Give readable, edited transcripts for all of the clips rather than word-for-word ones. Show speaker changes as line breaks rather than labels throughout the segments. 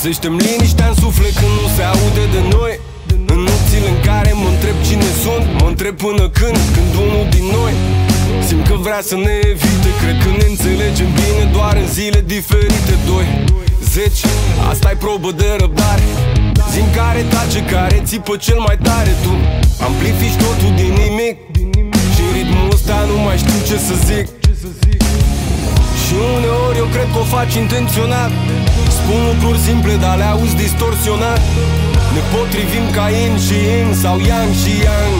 Găsește-mi liniștea în suflet când nu se aude de noi. În nopțile în care mă întreb cine sunt, mă întreb până când unul din noi simt că vrea să ne evite. Cred că ne înțelegem bine doar în zile diferite. 2-10, asta-i probă de răbdare. Zi-n care tace, care țipă cel mai tare. Tu amplifici totul din nimic și în ritmul ăsta nu mai știu ce să zic. Și uneori eu cred că o faci intenționat. Spun lucruri simple, dar le auzi distorsionat. Ne potrivim ca yin și yin sau yang și yang.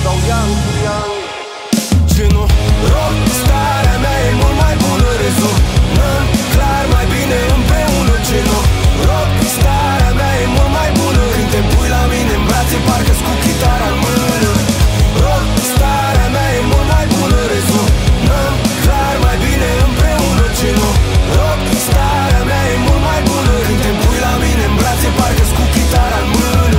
Genul rock, starea mea e mult mai bună. Rezonăm clar mai bine împreună. Genul rock, starea mea e mult mai bună. Când te pui la mine în brațe, parcă-s cu chitara în mână. Rock, starea mea e mult mai bună. Rezonăm clar mai bine împreună. Genul rock, starea mea e mult mai bună. Când te pui la mine în brațe, parcă-s cu chitara în mână.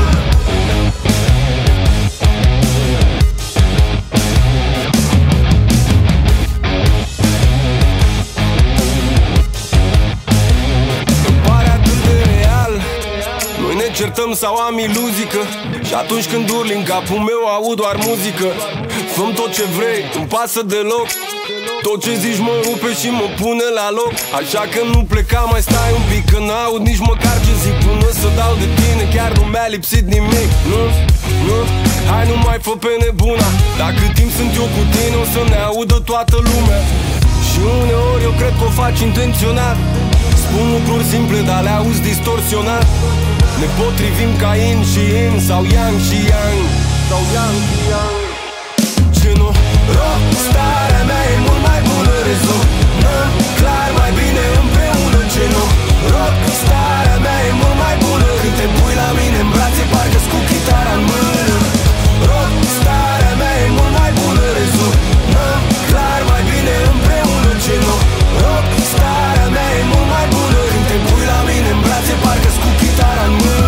Certăm sau am iluzii că și atunci când urli în capul meu aud doar muzică. Făm tot ce vrei, nu-mi pasă deloc. Tot ce zici mă rupe și mă pune la loc. Așa că nu pleca, mai stai un pic, că n-aud nici măcar ce zic. Până să dau de tine, chiar nu mi-a lipsit nimic. Nu, hai nu mai fă pe nebuna. Dacă timp sunt eu cu tine, o să ne audă toată lumea. Și uneori eu cred că o faci intenționat. Spun lucruri simple, dar le auzi distorsionat. Ne potrivim ca yin și yin sau yang și yang. Genul rock, starea mea e mult mai bună. Rezonăm clar mai bine împreună. Genul rock, starea mea e mult mai bună. Când te pui la mine în brațe, parcă-s cu chitara în mână. Rock, starea mea e mult mai bună. Rezonăm clar mai bine împreună. Genul rock, starea mea e mult mai bună. Când te pui la mine în brațe, parcă-s cu chitara în mână.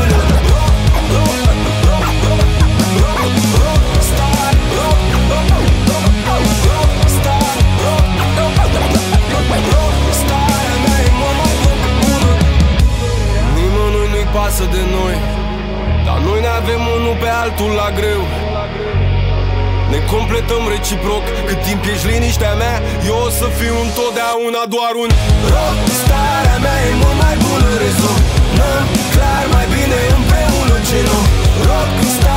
Nimănui nu-i pasă de noi, dar noi ne avem unul pe altul la greu. Ne completăm reciproc. Cât timp ești liniștea mea, eu o să fiu întotdeauna doar un rock. Starea mea e mult mai bună. Rezonăm clar mai bine împreună. Genul rock,